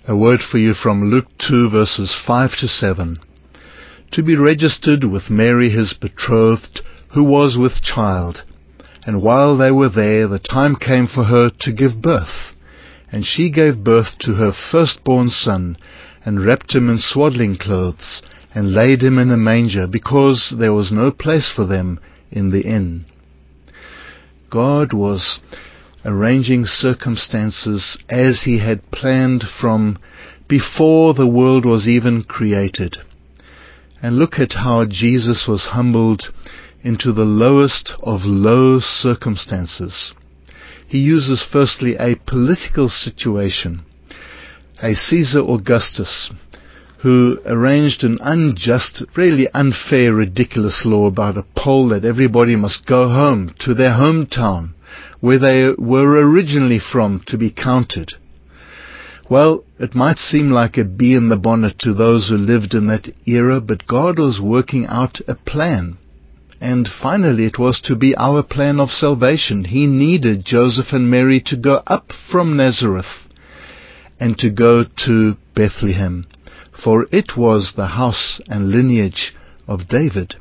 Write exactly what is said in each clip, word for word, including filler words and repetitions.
A word for you from Luke two verses five to seven. To be registered with Mary his betrothed, who was with child. And while they were there, the time came for her to give birth. And she gave birth to her firstborn son, and wrapped him in swaddling clothes, and laid him in a manger, because there was no place for them in the inn. God was arranging circumstances as he had planned from before the world was even created. And look at how Jesus was humbled into the lowest of low circumstances. He uses firstly a political situation. A Caesar Augustus, who arranged an unjust, really unfair, ridiculous law about a poll that everybody must go home to their hometown, where they were originally from, to be counted. Well, it might seem like a bee in the bonnet to those who lived in that era, but God was working out a plan. And finally it was to be our plan of salvation. He needed Joseph and Mary to go up from Nazareth and to go to Bethlehem, for it was the house and lineage of David.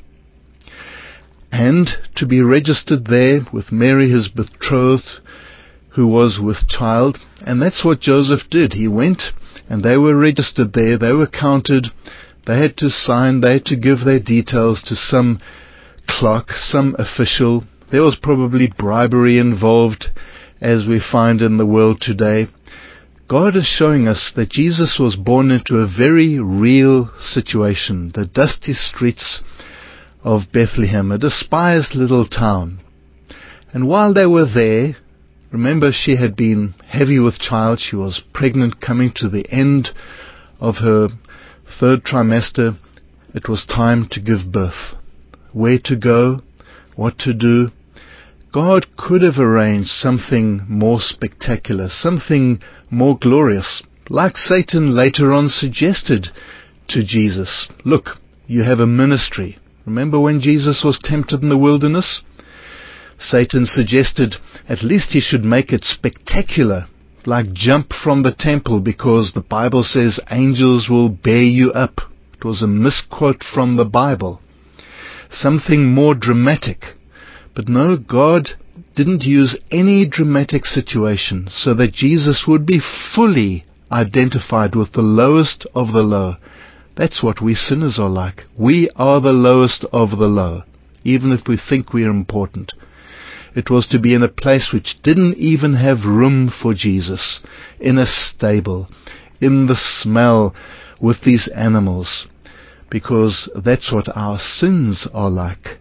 And to be registered there with Mary his betrothed, who was with child. And that's what Joseph did. He went and they were registered there. They were counted. They had to sign. They had to give their details to some clerk, some official. There was probably bribery involved, as we find in the world today. God is showing us that Jesus was born into a very real situation, the dusty streets of Bethlehem, a despised little town. And while they were there, remember, she had been heavy with child. She was pregnant, coming to the end of her third trimester. It was time to give birth. Where to go? What to do? God could have arranged something more spectacular, something more glorious, like Satan later on suggested to Jesus. Look, you have a ministry. Remember when Jesus was tempted in the wilderness? Satan suggested at least he should make it spectacular, like jump from the temple, because the Bible says angels will bear you up. It was a misquote from the Bible. Something more dramatic. But no, God didn't use any dramatic situation so that Jesus would be fully identified with the lowest of the low. That's what we sinners are like. We are the lowest of the low, even if we think we are important. It was to be in a place which didn't even have room for Jesus, in a stable, in the smell with these animals, because that's what our sins are like.